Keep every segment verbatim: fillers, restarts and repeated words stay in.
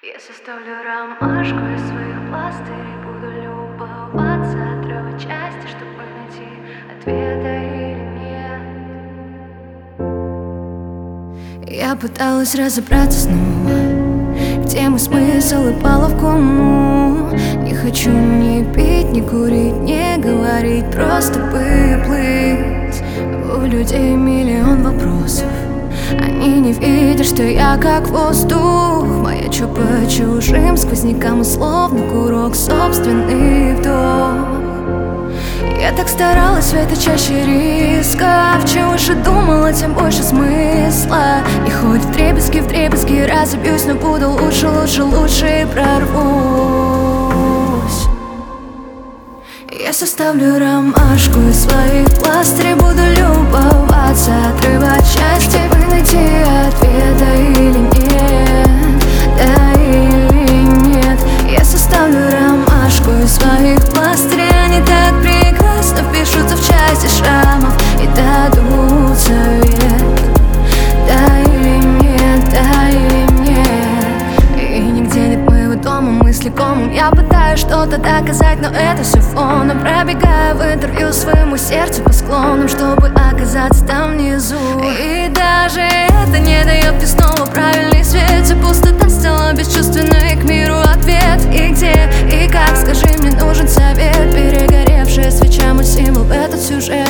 Я составлю ромашку из своих пластырей, буду любоваться, отрывать части, чтобы найти ответа или нет. Я пыталась разобраться снова, где мой смысл и пала в кому. Не хочу ни пить, ни курить, не говорить, просто выплыть. У людей миллион вопросов, они не видят, что я как воздух. Маячу по чужим сквознякам, и словно курок собственный вдох. Я так старалась в этой чаще риска. Чем выше думала, тем больше смысла. И хоть вдребезги, вдребезги разобьюсь, но буду лучше, лучше, лучше и прорвусь. Я составлю ромашку из своих пластырей, буду любоваться, отрывать части, чтобы найти ответа или нет, да или нет. Я составлю ромашку из своих пластырей, они так прекрасно впишутся в части шрамов и дадут совет, да или нет, да или нет. И нигде нет моего дома, мысли комом. Я пытаюсь что-то доказать, но это все фоном. Пробегаю в интервью своему сердцу по склонам, чтобы оказаться там внизу. И даже это не дает мне снова правильный свет. Вся пустота стала бесчувственной, к миру ответ. И где, и как, скажи, мне нужен совет. Перегоревшая свеча, мой символ в этот сюжет.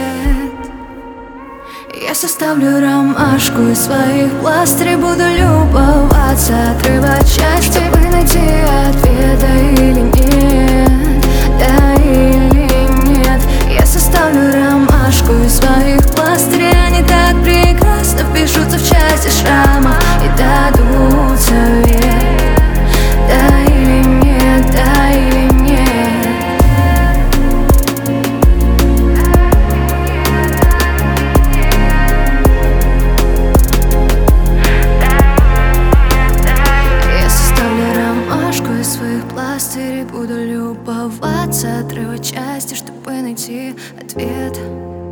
Я составлю ромашку из своих пластырей, буду любоваться, отрывать части, чтобы найти ответа или нет, да или нет. Я составлю ромашку из своих пластырей, они так прекрасно впишутся в части шрама и дадут совет, да или нет, да или нет. Пластыри буду любоваться, отрывать части, чтобы найти ответ.